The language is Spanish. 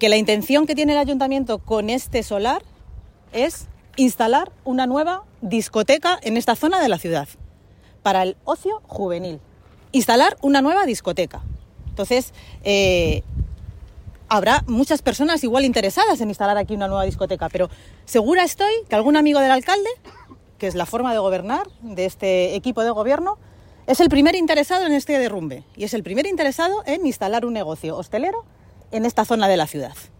que la intención que tiene el ayuntamiento con este solar es instalar una nueva discoteca en esta zona de la ciudad para el ocio juvenil. Instalar una nueva discoteca. Entonces, habrá muchas personas igual interesadas en instalar aquí una nueva discoteca, pero segura estoy que algún amigo del alcalde, que es la forma de gobernar de este equipo de gobierno, es el primer interesado en este derrumbe y es el primer interesado en instalar un negocio hostelero en esta zona de la ciudad.